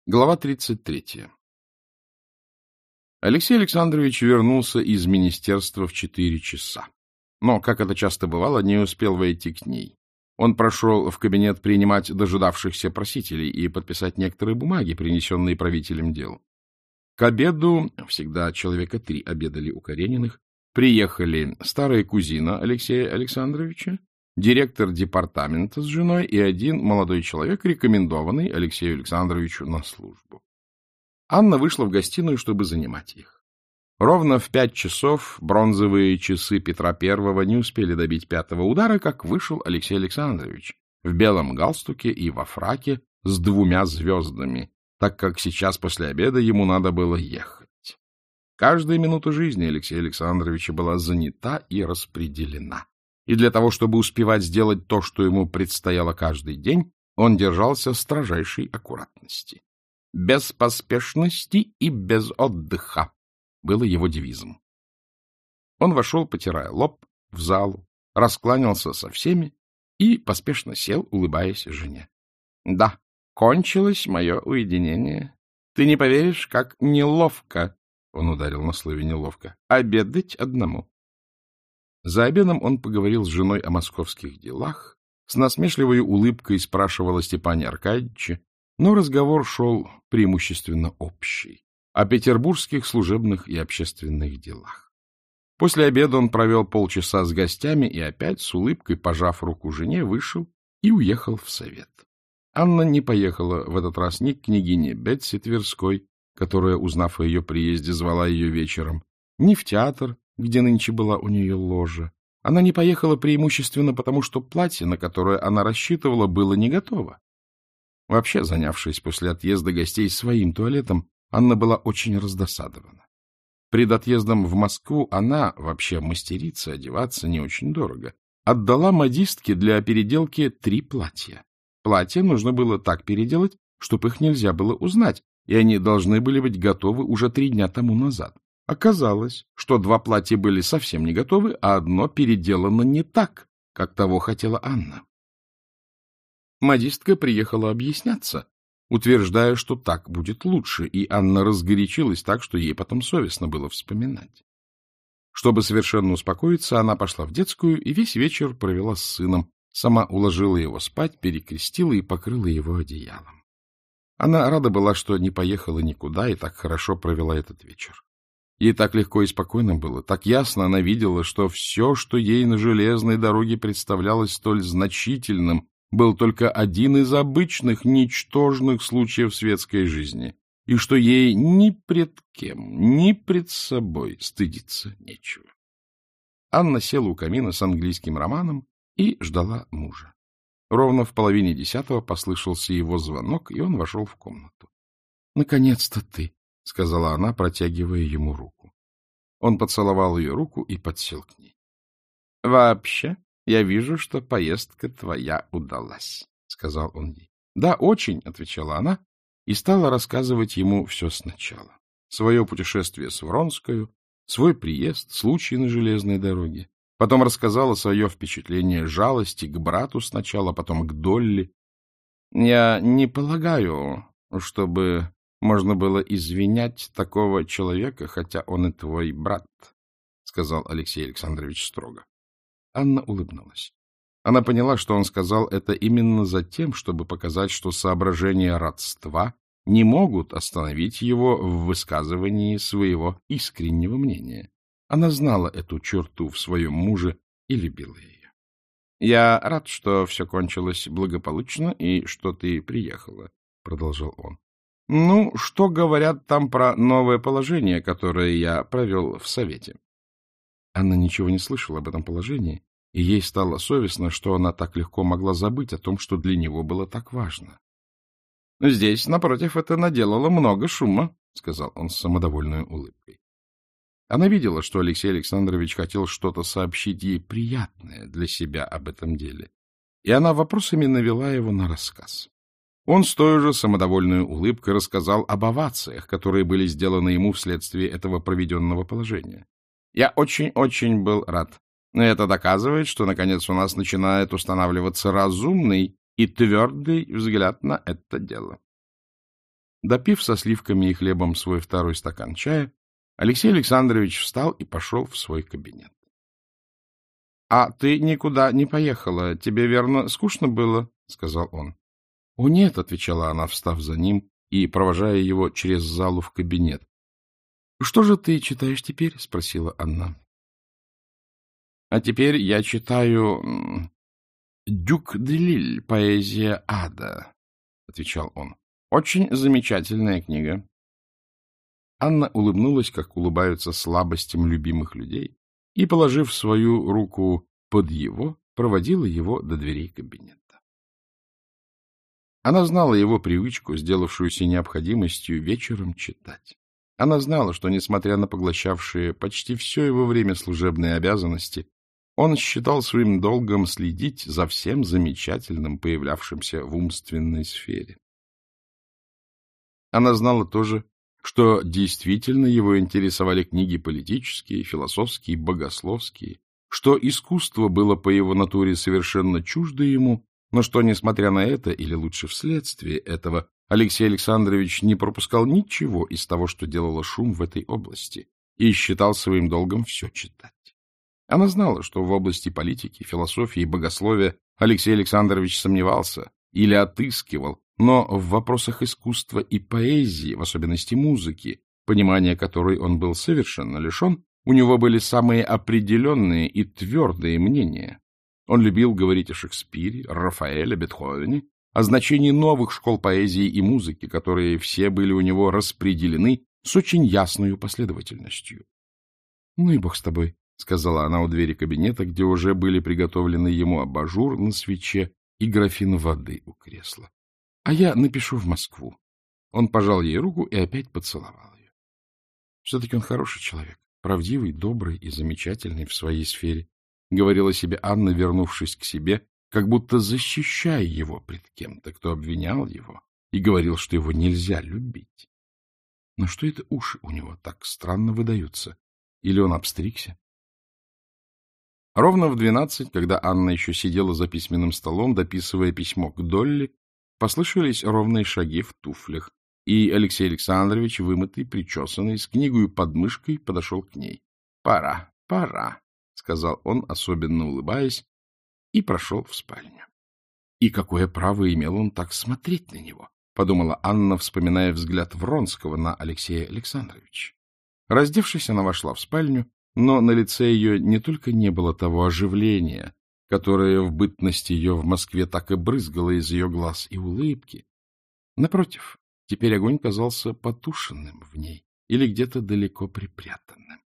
Глава 33. Алексей Александрович вернулся из министерства в 4 часа. Но, как это часто бывало, не успел войти к ней. Он прошел в кабинет принимать дожидавшихся просителей и подписать некоторые бумаги, принесенные правителем дел. К обеду, всегда человека 3 обедали у Карениных, приехали старая кузина Алексея Александровича, директор департамента с женой и один молодой человек, рекомендованный Алексею Александровичу на службу. Анна вышла в гостиную, чтобы занимать их. Ровно в 5 часов бронзовые часы Петра I не успели добить 5-го удара, как вышел Алексей Александрович в белом галстуке и во фраке с 2 звездами, так как сейчас после обеда ему надо было ехать. Каждая минута жизни Алексея Александровича была занята и распределена. И для того, чтобы успевать сделать то, что ему предстояло каждый день, он держался строжайшей аккуратности. «Без поспешности и без отдыха» было его девизом. Он вошел, потирая лоб, в залу, раскланялся со всеми и поспешно сел, улыбаясь жене. — Да, кончилось мое уединение. Ты не поверишь, как неловко, — он ударил на слове «неловко», — обедать одному. За обедом он поговорил с женой о московских делах, с насмешливой улыбкой спрашивал о Степане Аркадьевиче, но разговор шел преимущественно общий, о петербургских служебных и общественных делах. После обеда он провел полчаса с гостями и опять, с улыбкой пожав руку жене, вышел и уехал в совет. Анна не поехала в этот раз ни к княгине Бетси Тверской, которая, узнав о ее приезде, звала ее вечером, ни в театр, где нынче была у нее ложа. Она не поехала преимущественно потому, что платье, на которое она рассчитывала, было не готово. Вообще, занявшись после отъезда гостей своим туалетом, Анна была очень раздосадована. Пред отъездом в Москву она, вообще мастерица, одеваться не очень дорого, отдала модистке для переделки 3 платья. Платья нужно было так переделать, чтобы их нельзя было узнать, и они должны были быть готовы уже 3 дня тому назад. Оказалось, что 2 платья были совсем не готовы, а одно переделано не так, как того хотела Анна. Модистка приехала объясняться, утверждая, что так будет лучше, и Анна разгорячилась так, что ей потом совестно было вспоминать. Чтобы совершенно успокоиться, она пошла в детскую и весь вечер провела с сыном, сама уложила его спать, перекрестила и покрыла его одеялом. Она рада была, что не поехала никуда и так хорошо провела этот вечер. Ей так легко и спокойно было, так ясно она видела, что все, что ей на железной дороге представлялось столь значительным, был только один из обычных, ничтожных случаев светской жизни, и что ей ни пред кем, ни пред собой стыдиться нечего. Анна села у камина с английским романом и ждала мужа. Ровно в 9:30 послышался его звонок, и он вошел в комнату. — Наконец-то ты! — сказала она, протягивая ему руку. Он поцеловал ее руку и подсел к ней. — Вообще, я вижу, что поездка твоя удалась, — сказал он ей. — Да, очень, — отвечала она, и стала рассказывать ему все сначала. Свое путешествие с Вронскою, свой приезд, случай на железной дороге. Потом рассказала свое впечатление жалости к брату сначала, потом к Долли. — Я не полагаю, чтобы можно было извинять такого человека, хотя он и твой брат, — сказал Алексей Александрович строго. Анна улыбнулась. Она поняла, что он сказал это именно за тем, чтобы показать, что соображения родства не могут остановить его в высказывании своего искреннего мнения. Она знала эту черту в своем муже и любила ее. — Я рад, что все кончилось благополучно и что ты приехала, — продолжал он. — Ну, что говорят там про новое положение, которое я провел в совете? Анна ничего не слышала об этом положении, и ей стало совестно, что она так легко могла забыть о том, что для него было так важно. — Здесь, напротив, это наделало много шума, — сказал он с самодовольной улыбкой. Она видела, что Алексей Александрович хотел что-то сообщить ей приятное для себя об этом деле, и она вопросами навела его на рассказ. Он с той же самодовольной улыбкой рассказал об овациях, которые были сделаны ему вследствие этого проведенного положения. Я очень-очень был рад. Это доказывает, что, наконец, у нас начинает устанавливаться разумный и твердый взгляд на это дело. Допив со сливками и хлебом свой второй стакан чая, Алексей Александрович встал и пошел в свой кабинет. — А ты никуда не поехала. Тебе, верно, скучно было? — сказал он. — О, нет, — отвечала она, встав за ним и провожая его через залу в кабинет. — Что же ты читаешь теперь? — спросила Анна. — А теперь я читаю «Дюк де Лиль. Поэзия ада», — отвечал он. — Очень замечательная книга. Анна улыбнулась, как улыбаются слабостям любимых людей, и, положив свою руку под его, проводила его до дверей кабинета. Она знала его привычку, сделавшуюся необходимостью вечером читать. Она знала, что, несмотря на поглощавшие почти все его время служебные обязанности, он считал своим долгом следить за всем замечательным, появлявшимся в умственной сфере. Она знала тоже, что действительно его интересовали книги политические, философские, богословские, что искусство было по его натуре совершенно чуждо ему, но что, несмотря на это, или лучше вследствие этого, Алексей Александрович не пропускал ничего из того, что делало шум в этой области, и считал своим долгом все читать. Она знала, что в области политики, философии и богословия Алексей Александрович сомневался или отыскивал, но в вопросах искусства и поэзии, в особенности музыки, понимания которой он был совершенно лишен, у него были самые определенные и твердые мнения. Он любил говорить о Шекспире, Рафаэле, Бетховене, о значении новых школ поэзии и музыки, которые все были у него распределены с очень ясной последовательностью. — Ну и бог с тобой, — сказала она у двери кабинета, где уже были приготовлены ему абажур на свече и графин воды у кресла. — А я напишу в Москву. Он пожал ей руку и опять поцеловал ее. Все-таки он хороший человек, правдивый, добрый и замечательный в своей сфере, — говорила себе Анна, вернувшись к себе, как будто защищая его пред кем-то, кто обвинял его и говорил, что его нельзя любить. Но что это уши у него так странно выдаются? Или он обстригся? Ровно в 12, когда Анна еще сидела за письменным столом, дописывая письмо к Долли, послышались ровные шаги в туфлях, и Алексей Александрович, вымытый, причесанный, с книгой под мышкой, подошел к ней. — Пора, пора, — сказал он, особенно улыбаясь, и прошел в спальню. И какое право имел он так смотреть на него? — подумала Анна, вспоминая взгляд Вронского на Алексея Александровича. Раздевшись, она вошла в спальню, но на лице ее не только не было того оживления, которое в бытности ее в Москве так и брызгало из ее глаз, и улыбки. Напротив, теперь огонь казался потушенным в ней или где-то далеко припрятанным.